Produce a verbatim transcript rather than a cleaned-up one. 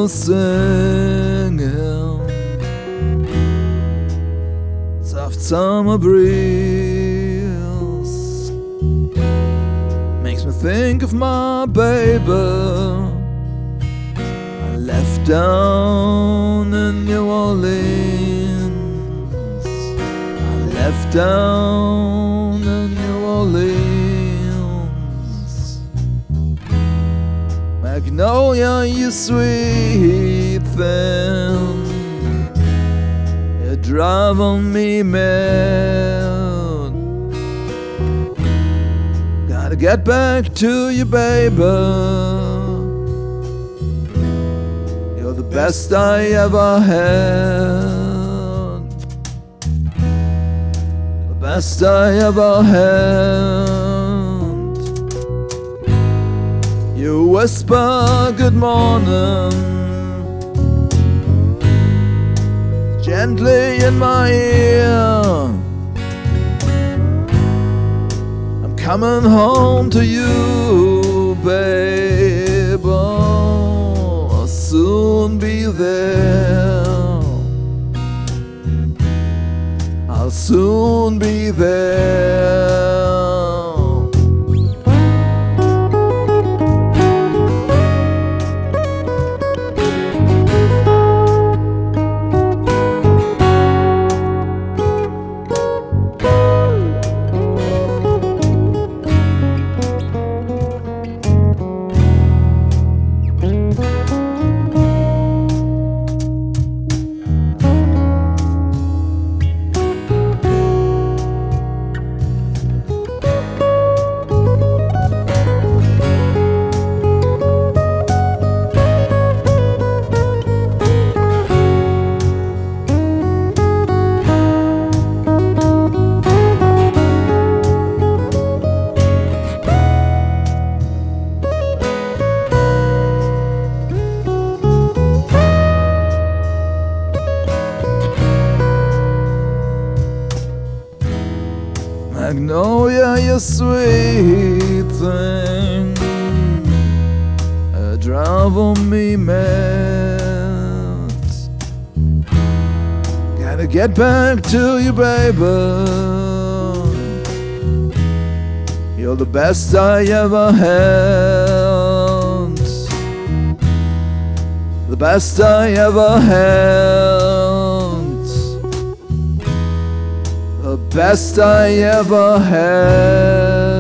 you singing, soft summer breeze makes me think of my baby I left down in New Orleans. I left down in New Orleans. Magnolia, you sweet thing, you're driving me mad. Gotta get back to you, baby. You're the best I ever had, the best I ever had. You whisper good morning gently in my ear. I'm coming home to you, babe. I'll soon be there. I'll soon be there. Magnolia, you sweet thing, you're driving me mad. Gotta get back to you, baby. You're the best I ever had, the best I ever had, the best I ever had.